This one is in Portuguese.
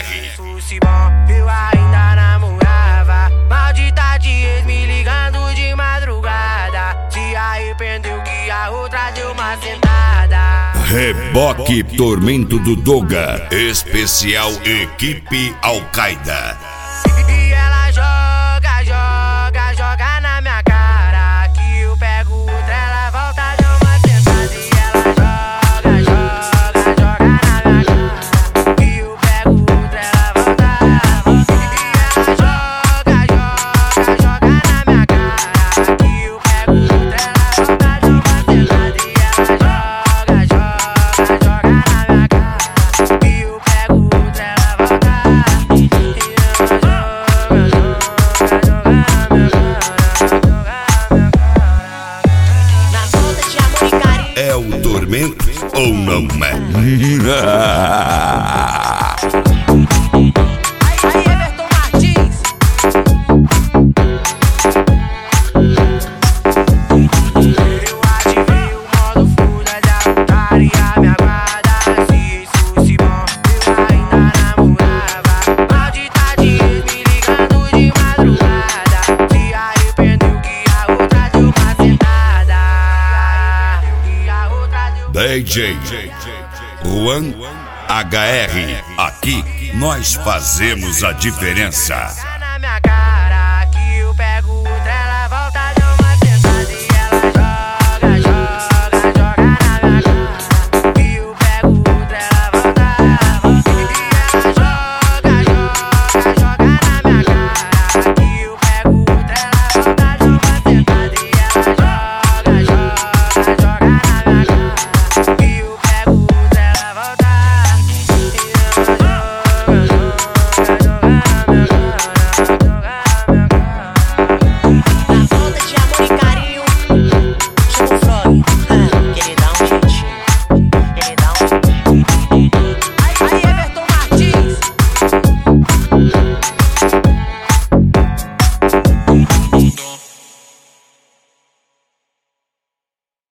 fosse bom, eu ainda namorava. Maldita de ex me ligando de madrugada. Se arrependeu que a outra deu uma sentada. Reboque Tormento do Doga, especial Equipe Al-Qaeda. E ela joga na minha cara. Que eu pego outra, ela volta, deu uma sentada. E ela joga na minha cara. Que eu pego outra, ela volta. E ela joga na minha cara. Que eu pego outra, ela volta, deu uma sentada. E ela joga na minha cara. Que eu pego outra, ela volta. É o tormento ou não é? Aí, Everton Martins. Eu ativei o modo fúria de putaria, me aguarda. Se isso fosse bom, eu ainda namorava. Maldita de ex me ligando de madrugada. Se arrependeu que a outra deu uma sentada. DJ Juan HR, aqui nós fazemos a diferença.